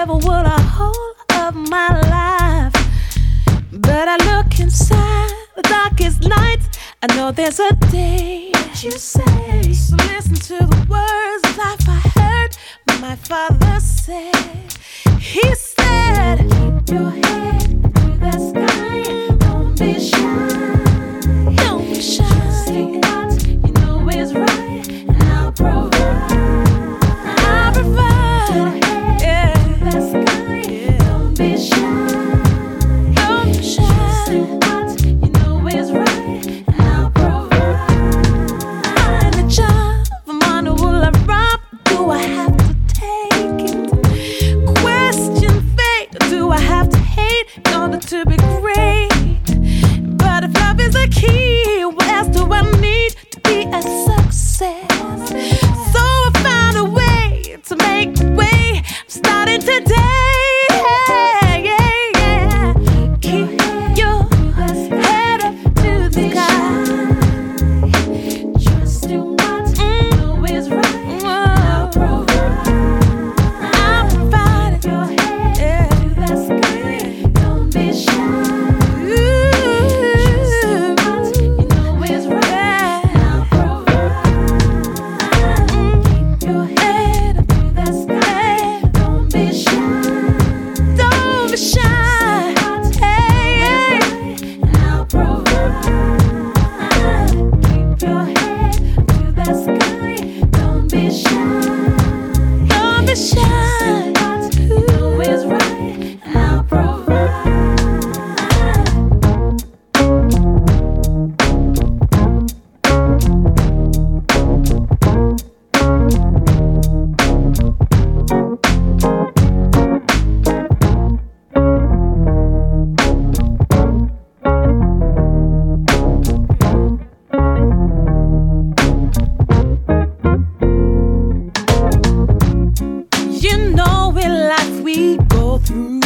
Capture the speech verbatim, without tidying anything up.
never would a whole of my life. But I look inside the darkest nights, I know there's a day you say. So listen to the words of life I heard my father said. He said, keep your head to the sky, don't be shy, don't be shy. Just do what you know is right, and I'll provide. I'll provide. Yeah. To the sky, yeah. Don't be shy, don't be shy. Just do what you know is right, and I'll provide. Find a job, I'm on a will I rob? Do I have to take it? Question fate, do I have to hate in order to be great? But if love is the key, what else do I need to be a success? So I found a way to make the way. I'm starting today. Yeah, yeah. Keep your head up to the sky. Trust in what you know is right. I'll provide. I'll provide your head to the sky. Don't be shy. You know in life we go through